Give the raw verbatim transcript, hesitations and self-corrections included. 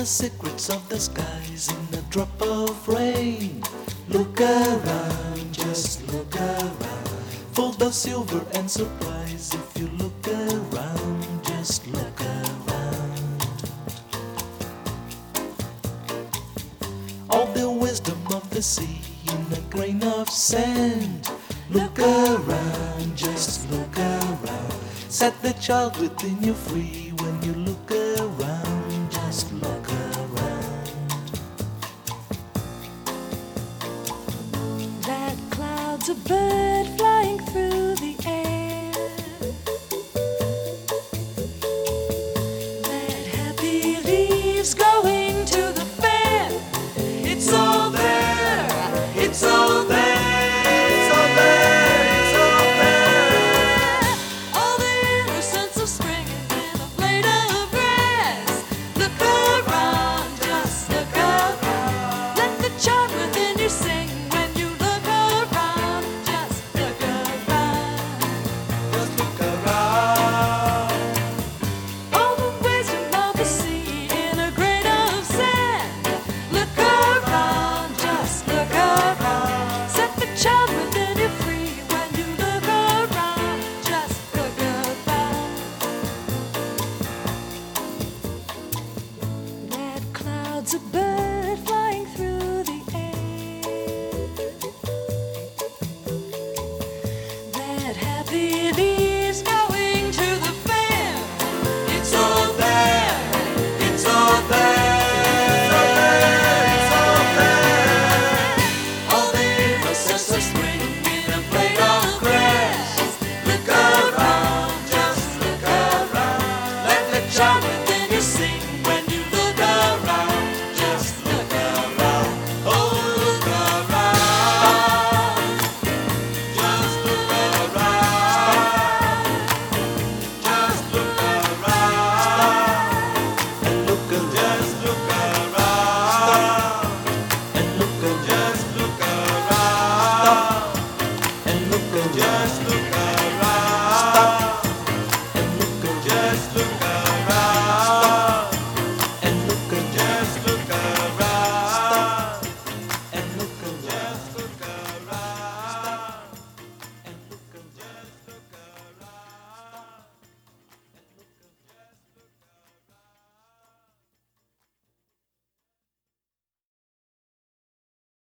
the secrets of the skies in a drop of rain. Look around, just look around, full of silver and surprise. If you look around, just look around. All the wisdom of the sea in a grain of sand. Look around, just look around. Set the child within you free when you look around, just look around. That cloud's a bird flying through the air. That happy leaves going to the fair. It's all there, it's all there. It's a bird